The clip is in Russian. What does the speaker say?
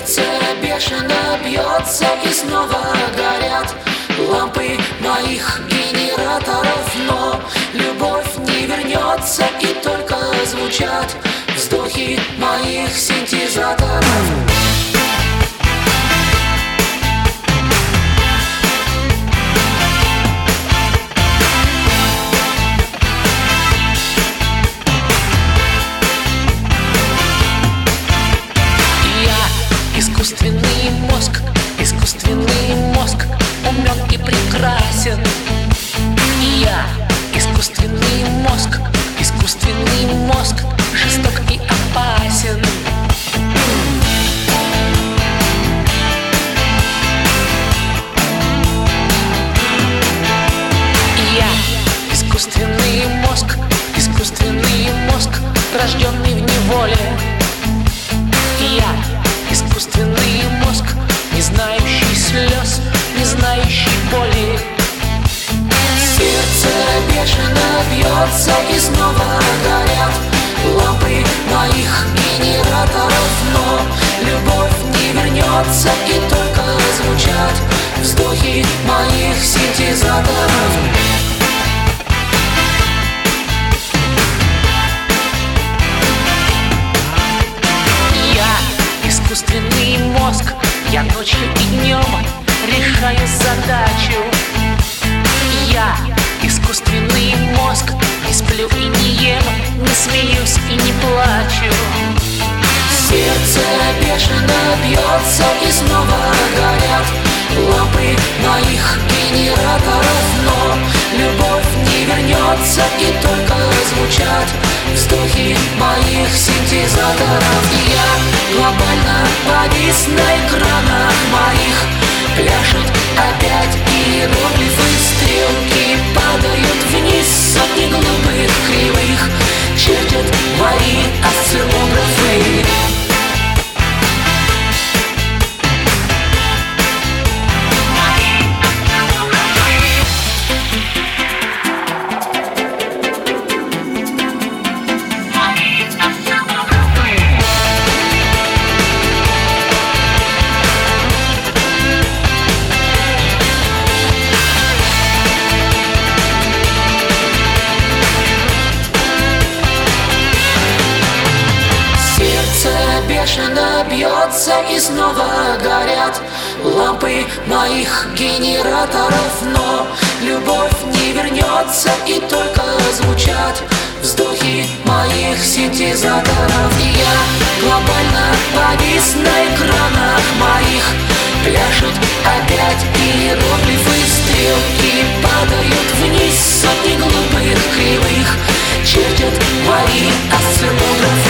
Сердце бешено бьется и снова горят лампы моих генераторов, но любовь не вернется, и только звучат вздохи моих синтезаторов. Искусственный мозг умен и прекрасен. Я искусственный мозг жесток и опасен. Я искусственный мозг, рожденный в неволе. Я искусственный мозг, не знающий слез, не знающий боли. Сердце бешено бьется и снова горят лампы моих генераторов, но любовь не вернется, и только звучат вздохи моих синтезаторов. Искусственный мозг, я ночью и днем решаю задачу. Я искусственный мозг, не сплю и не ем, не смеюсь и не плачу. Сердце бешено бьется и снова горят лампы моих генераторов, но любовь не вернется, и только звучат вздохи моих синтезаторов. Я глобально повис на экранах моих, пляшут опять иероглифы, стрелки падают вниз, сотни глупых кривых чертят мои осциллографы. Бешено бьется и снова горят лампы моих генераторов, но любовь не вернется, и только звучат вздохи моих синтезаторов. Я глобально повис на экранах моих, пляшут опять иероглифы, стрелки падают вниз, сотни глупых кривых чертят мои осциллографы.